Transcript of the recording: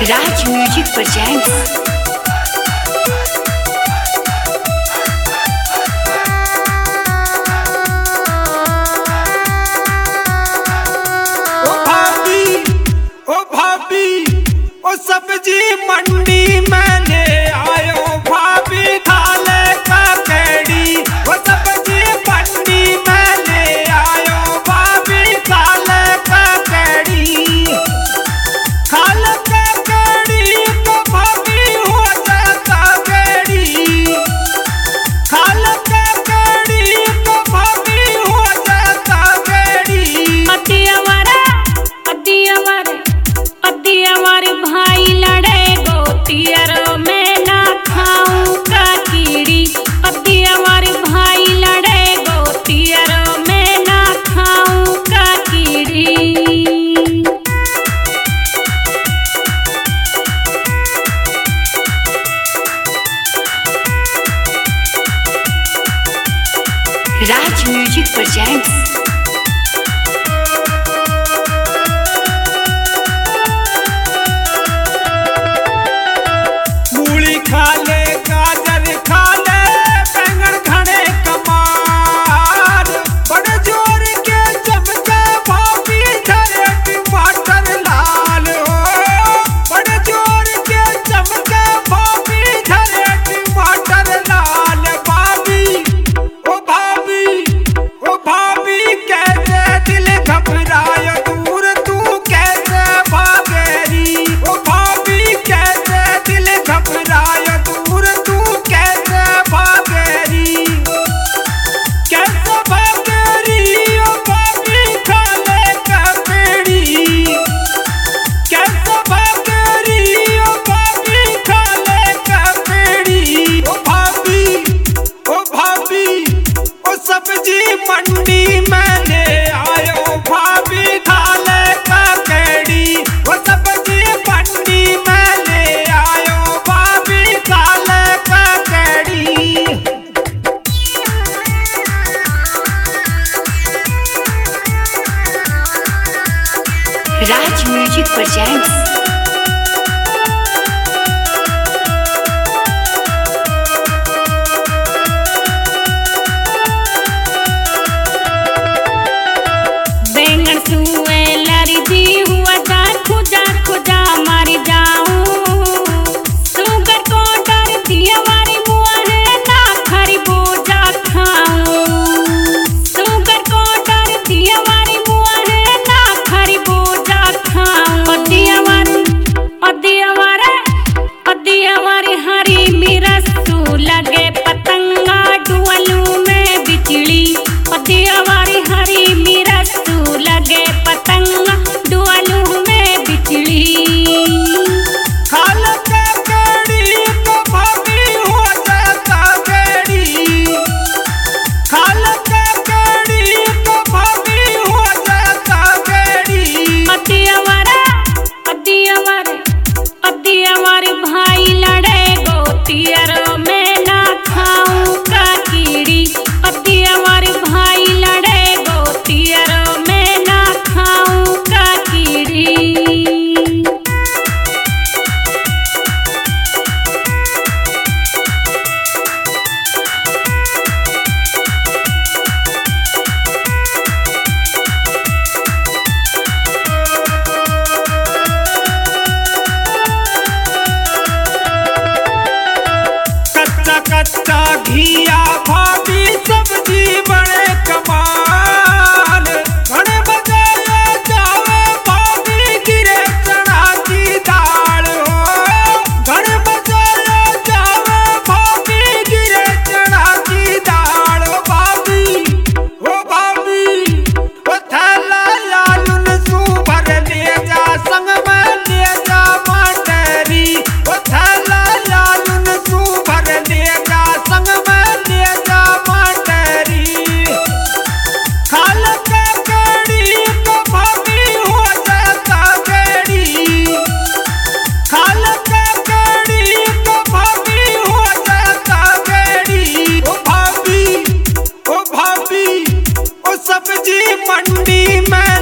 राज music presents. सब्जी मंडी में ले आयो भाभी खाले का केड़ी। वो सब्जी मंडी में ले आयो भाभी खाले का केड़ी। खाले का केड़ी तो भाभी हो जाता केड़ी। खाले का केड़ी तो भाभी हो जाता केड़ी। अद्दी भाई लड़े गोतियरो में ना खाऊं का कीड़ी। अद्दी भाई लड़े गोतियरो में ना खाऊं का कीड़ी। Raj music presents. खाले गाजर खाले बैंगन घड़े कमाल। बड़े जोर के चमचा भाभी धरे टमाटर लाल हो। बड़े जोर के चमचा भाभी धरे टमाटर लाल। भाभी कैसे दिल घबराए दूर तू कैसे भागेरी। ओ भाभी कैसे दिल घबराए दूर तू कैसे भागेरी। कैसे भागेरी ओ भाभी खाले का पेड़ी। कैसे भागेरी ओ भाभी खाले का पेड़ी। ओ भाभी ओ सब्जी मंडी में ले आयो भाभी खाले का केड़ी। वो सब्जी मंडी में ले आयो भाभी खाले का केड़ी। Raj music presents. बैंगन सुए लरजी हुआ जा खुजा खुजा मर जाऊं। सुगर को डर दिया वारी मुआ है ना खरबूजा खाऊं। सुगर को डर दिया वारी मुआ है ना खरबूजा खाऊं। अदिया वारी हरी मिरसू लगे पतंगा डुअलू में बिचड़ी। अदिया वारी हरी मिरसू लगे पतंगा डुअलू में बिचड़ी। खाले का केड़ी तो भाभी हो जाता केड़ी। खाले का केड़ी तो भाभी हो जाता केड़ी। अदिया भाई लड़े गोतियरो में ना खाऊं का कीड़ी। अदिया भाई लड़े गोतियरो में ना खाऊं का कीड़ी। कच्चा कच्चा घिया भाभी सब्जी बड़े कमाल। घड़े बजाया जावे भाभी गिरे चना की दाल हो। घड़े बजाया जावे भाभी गिरे चना की दाल। ओ भाभी ओ थैला लालुन सू भर ले जा संग में ले जा मटरी। ओ थैला लालुन सू भर ले जा संग में ले जा मटरी। खाले का केड़ी तो भाभी हो जाता केड़ी। खाले का केड़ी तो भाभी हो जाता केड़ी। ओ भाभी ओ सब्जी मंडी में